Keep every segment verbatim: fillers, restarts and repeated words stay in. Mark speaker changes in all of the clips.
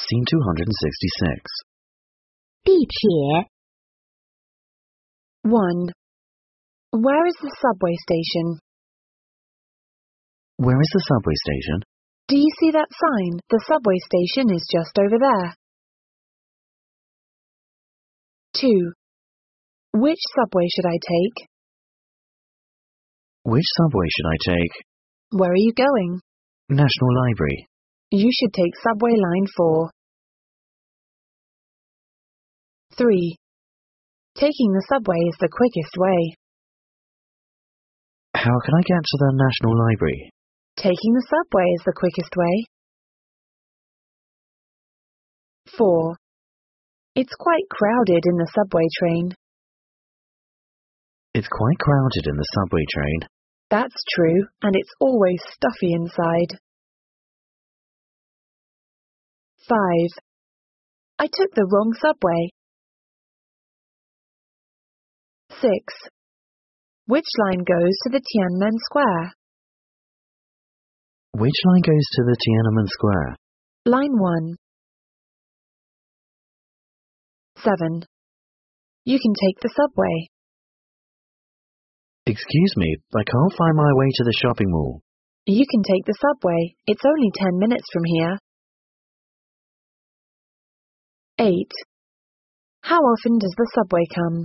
Speaker 1: Scene two hundred sixty-six.
Speaker 2: 地铁
Speaker 3: one. Where is the subway station?
Speaker 1: Where is the subway station?
Speaker 3: Do you see that sign? The subway station is just over there. two. Which subway should I take?
Speaker 1: Which subway should I take?
Speaker 3: Where are you going?
Speaker 1: National Library.
Speaker 3: You should take subway line four. three. Taking the subway is the quickest way.
Speaker 1: How can I get to the National Library?
Speaker 3: Taking the subway is the quickest way. four. It's quite crowded in the subway train.
Speaker 1: It's quite crowded in the subway train.
Speaker 3: That's true, and it's always stuffy inside. five. I took the wrong subway. six. Which line goes to the Tiananmen Square?
Speaker 1: Which line goes to the Tiananmen Square?
Speaker 3: Line one. seven. You can take the subway.
Speaker 1: Excuse me, I can't find my way to the shopping mall.
Speaker 3: You can take the subway. It's only ten minutes from here. eight. How often does the subway come?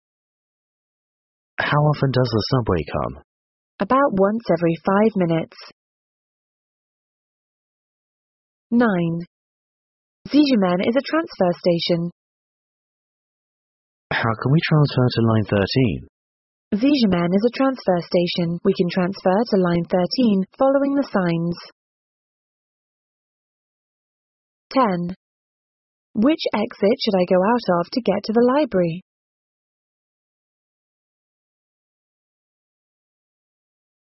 Speaker 1: How often does the subway come?
Speaker 3: About once every five minutes. nine. Xijumen is a transfer station.
Speaker 1: How can we transfer to line thirteen?
Speaker 3: Xijumen is a transfer station. We can transfer to line thirteen following the signs. ten. Which exit should I go out of to get to the library?